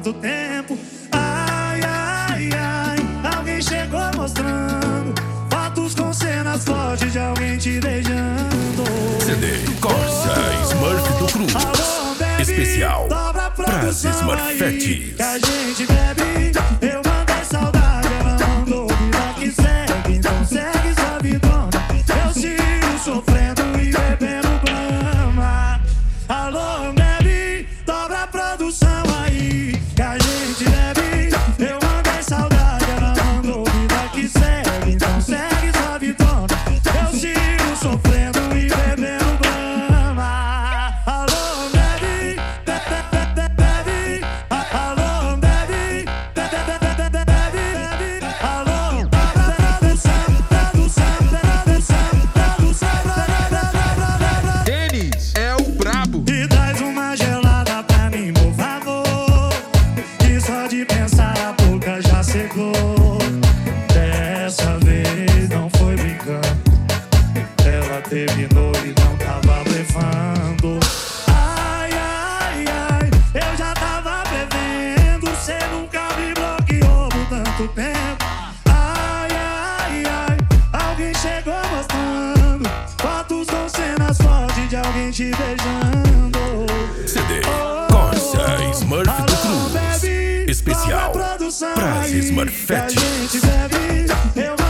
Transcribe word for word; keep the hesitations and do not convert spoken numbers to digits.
tanto tempo. Ai, ai, ai, alguém chegou mostrando fotos com cenas fortes de alguém te beijando. C D Corsa Smurf do Cruz. Alô, baby, especial dobra a pras produção aí, Smurfettes. que a gente bebe. Eu mandei saudade, ela mandou vida que segue. Então segue sua vidona. Eu sigo sofrendo e bebendo brama. Alô, baby, dobra a produção aí, que a gente bebe. Eu mandei saudade, ela mandou vida que segue. Então segue sua vidona. Eu sigo sofrendo e bebendo brama. Alô, baby, baby, alô, baby, baby, baby, alô, produção, produção, produção, produção. Denis é o brabo. E traz uma gelada pra mim, por favor, que só de pensar a boca já secou. Dessa vez não foi brincando, ela terminou e não tava blefando. Ai, ai, ai, eu já tava prevendo, cê nunca me bloqueou por tanto tempo. Ai, ai, ai, alguém chegou mostrando fotos com cenas fortes de alguém te beijando. C D Corsa Smurf do Cruz. Especial pras Smurfettes. Smurfettes.